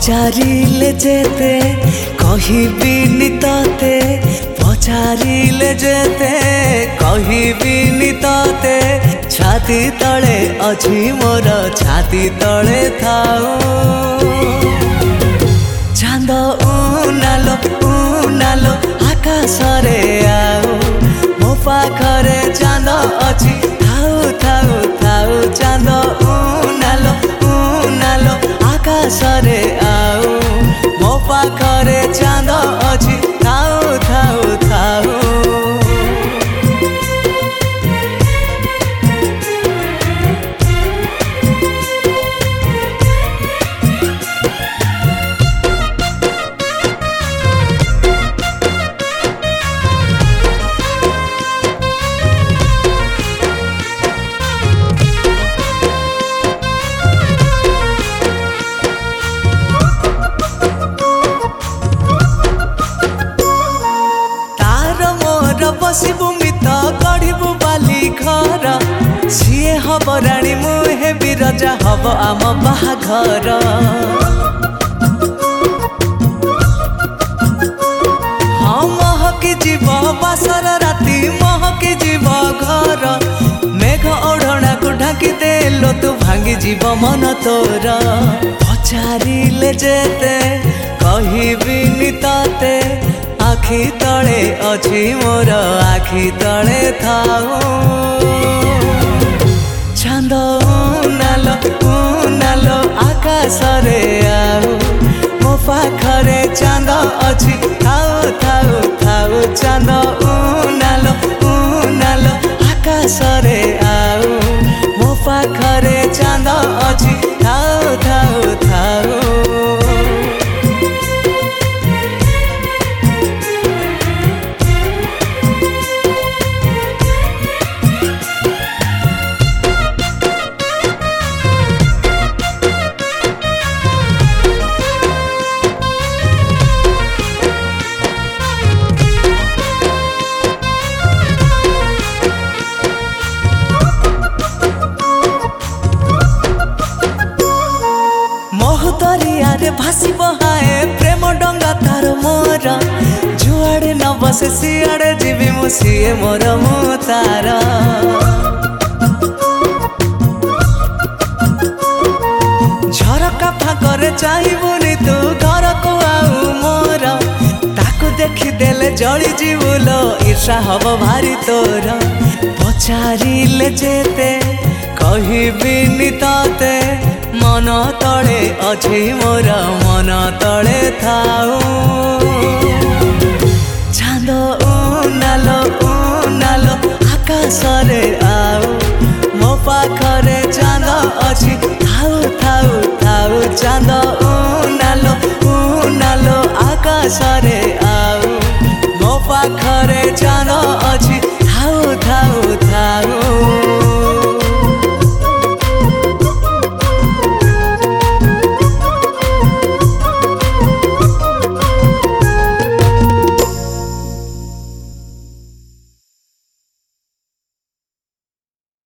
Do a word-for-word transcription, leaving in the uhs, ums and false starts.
पचारिले जेते कहिबिनी तते पचारिले जेते कहिबिनी तते छाती तले अछि मोर छाती तले थाओ चांद उनालो उनालो आकाशरे आओ मो पाखरे चांद अछि थाओ थाओ थाओ चांद उनालो उनालो आकाशरे आओ मो पाखरे चांद अछि थाओ थाओ थाओ बसबु मित गढ़बु बाली घर सीए हब राणी मुहे बिरजा हब आम बाहाघर हाँ महकी जीव बासर राति महकी जीव घर मेघ ओढ़ना को ढाकी देलो तू भांगी जीव मन तोर पचारिले जेते कहिबिनी तते आखि तले अछि मोर आखि तले थाओ चांद उनालो उनालो आकाशरे आओ मो पाखरे चांद अछि थाओ थाओ थाओ चांद उनालो उनालो आकाशरे आओ मो पाखरे चांद अछि थाओ थाओ थाओ दरियारे भासी बहाए प्रेम डंगा तार मोर जुआड़े न बसे सियाड़े जीवी मु सिए मोर मु तार झरका फाकरे चाहिबुनी तू घर को आउ मोर ताकू देखी देले जली जीवुलो ईर्षा हब भारी तोर पचारिले जेते कहिबिनी तते मन तले अछि मोर मन तले थाओ चांद उनालो उनालो आकाशरे आओ मो पाखरे चांद अछि थाओ थाओ थाओ चांद उनालो उनालो आकाशरे